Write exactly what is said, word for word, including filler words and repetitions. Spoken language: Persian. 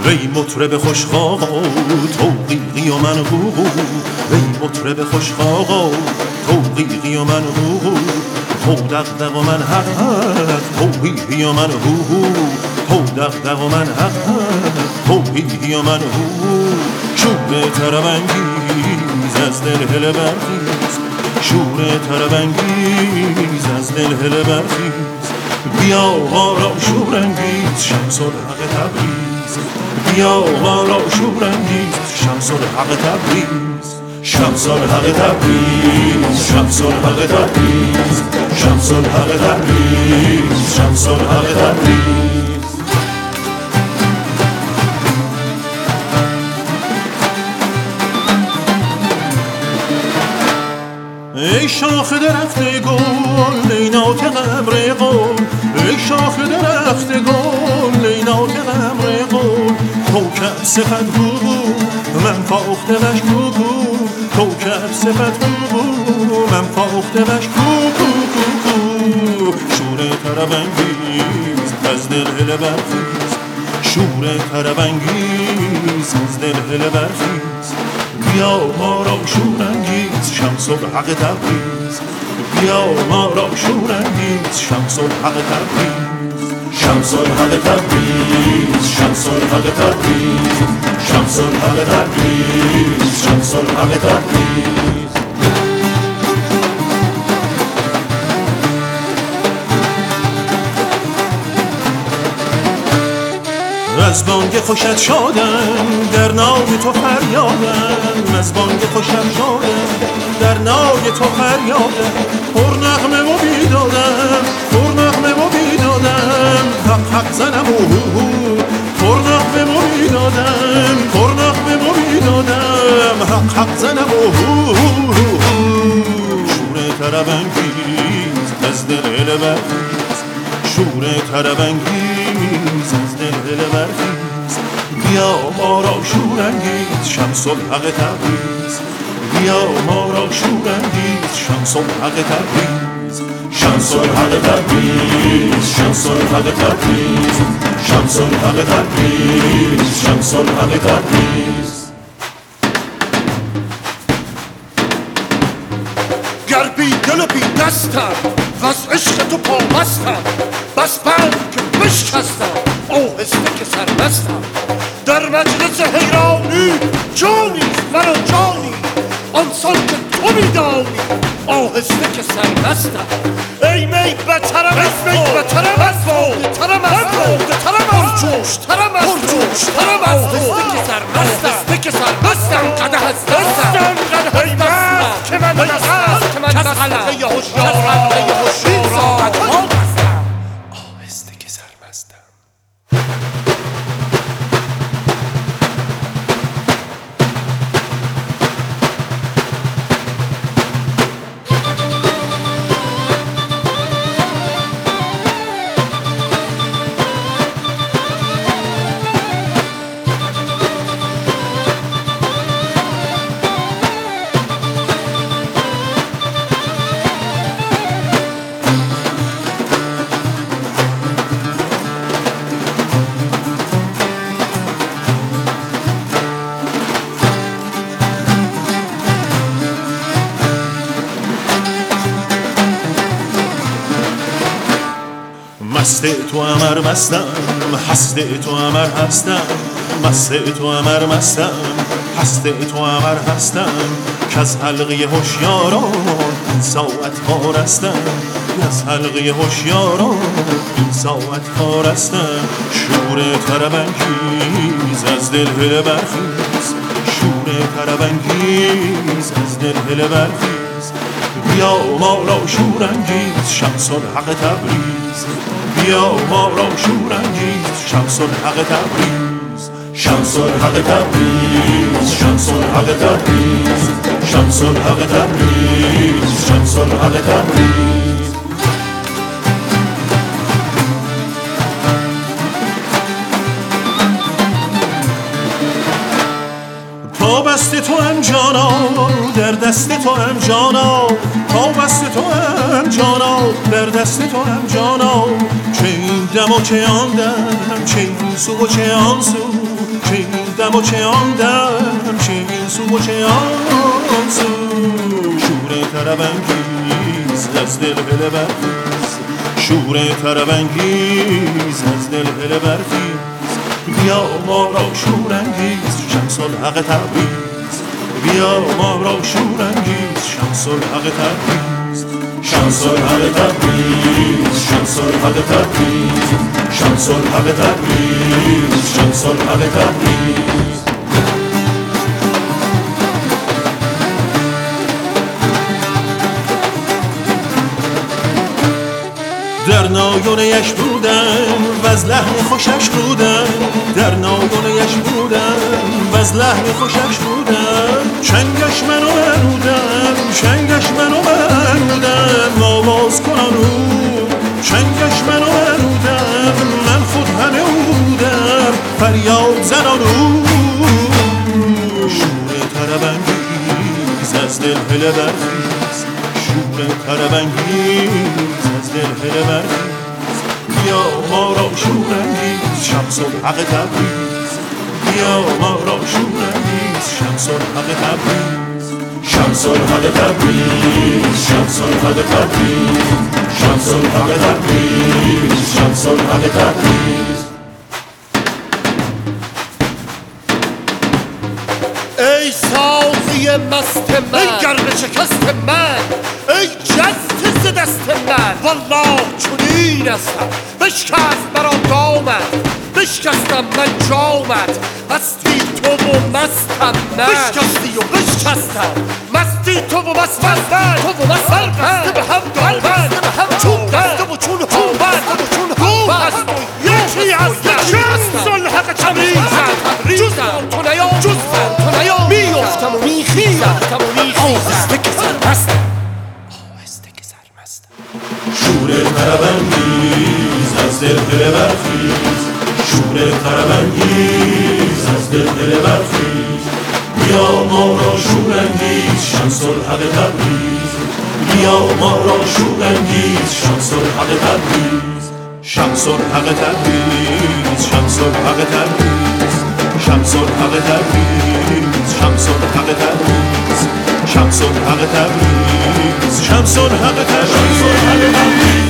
ای مطرب خوشخاقا توقیقی و من هوهو، ای مطرب خوشخاقا توقیقی و من هوهو، تو دغدغ و من حق حق توقیقی و من هوهو، تو دغدغ و من حق حق توقیقی و من هوهو. شور طرب‌انگیز از دل هله برخیز، شور طرب‌انگیز از دل هله برخیز، بیا بالا شورانگیز شمس الحق تبریز، بیا بالا شورانگیز شمس الحق تبریز، شمس الحق تبریز، شمس الحق تبریز، شمس الحق تبریز، شمس الحق تبریز. ای شاخ درخت گل ای ناطق امر قول، ای شاخ درخت گل ای ناطق امر قول، کوکب صفت بو من فاخته وش کو کو، کوکب صفت بو من فاخته وش کو کو کو کو. شور طرب‌انگیز از دل هله برخیز، شور طرب‌انگیز از دل هله برخیز، بیا ما را شورانگیز شمس الحق تبریز، بیا ما را شورانگیز شمس الحق تبریز، شمس الحق تبریز، شمس الحق تبریز، شمس الحق تبریز، شمس الحق تبریز. از بانگ خوشت شادم در نای تو فریادم، از بانگ خوشت شادم در نای تو فریادم، پر نغمه و بیدادم پر نغمه و بیدادم، حق حق زنم و هو هو، پر نغمه و بیدادم پر نغمه و بیدادم، حق حق زنم و هو هو هو. شور طرب‌انگیز از دل هله برخیز، شور طرب‌انگیز از دل هله برخیز، بیا ما را شورانگیز شمس الحق تبریز، بیا ما را شورانگیز شمس الحق تبریز، شمس الحق تبریز، شمس الحق تبریز، شمس الحق تبریز، شمس الحق تبریز. گر بی دل و بی دستم و از عشق تو پابستم، بس بند که بشکستم آهسته که سربستم، در مجلس حیرانی جانیست من و جانی، آنسان که تو میدانی آهسته که سربستم. ای می بترم از می بترم از ترم از ترم از جوش ترم از جوش ترم از آهسته که سربستم، آهسته که سربستم، قدح از دستم قدح ای مست که من مست که من مست حلقه هشیارم هشیارم آهسته که سربستم. مست تو امر مستم هست تو امر هستم، مست تو امر مستم هست تو امر هستم، که از حلقه هوشیاران این ساعت خارستم، از حلقه هوشیاران این ساعت خارستم. شور طرب‌انگیز از دل هله برخیز، شور طرب‌انگیز از دل هله برخیز، بیا ما را شورانگیز شمس الحق تبریز، بیا ما را شورانگیز شمس الحق تبریز، شمس الحق تبریز، شمس الحق تبریز، شمس الحق تبریز، شمس الحق تبریز. پابست تو هم جانا در دست تو هم جانا، پابست تو هم جانا در دست تو هم جانا، چه این دم و چه آن دم، چه این سو و چه آن سو، چه این دم و چه آن دم، چه این سو و چه آن سو، شور طرب انگیز از دل هله برخیز، شور طرب انگیز از دل هله برخیز، بیا ما را شور انگیز شمس الحق تبریز، بیا ما را شور انگیز شمس الحق تبریز، شمس الحق تبریز، شمس الحق تبریز، شمس الحق تبریز، شمس الحق تبریز. در نایونه‌اش بودم و از لحن خوشش بودم، در نایونه‌اش بودم و از لحن خوشش بودم، چنگش منو بودم، چنگش منو بودم، آواز کنانو چنگش منو بودم، من خود همه بودم فریاد زنانو، شور طرب انگیز از دل هله برخیز، شور طرب انگیز از دل هله برخیز، بیا ما را شور انگیز شمس الحق تبریز، بیا ما را شور انگیز شمس الحق تبریز، شمس الحق تبریز، شمس الحق تبریز، شمس الحق تبریز، شمس الحق تبریز. ای ساقی مست من، ای گرم شکست من، ای جست ز دست من، والله چنین استم بشکست مرا دامت، بشکستم من جامت، مستی تو و مستم من، بشکستی و بشکستم مستی تو و مستم من، تو و مستم من، به هم دامن چون دسته و چون هومن روح است و یکی هستم، شمس الحق تبریزم، جز تو نیا، جز تو نیا، میافتم و میخیزم و میخیزم، آهسته که سرمستم، آهسته که سرمستم. شور طرب انگیز از دل هله برخیز، شور طرب انگیز از دل هله برخیز، بیا ما را شور انگیز شمس الحق تبریز، بیا ما را شور انگیز شمس الحق تبریز، شمس الحق تبریز، شمس الحق تبریز، شمس الحق تبریز، شمس الحق تبریز، شمس الحق تبریز، شمس الحق تبریز.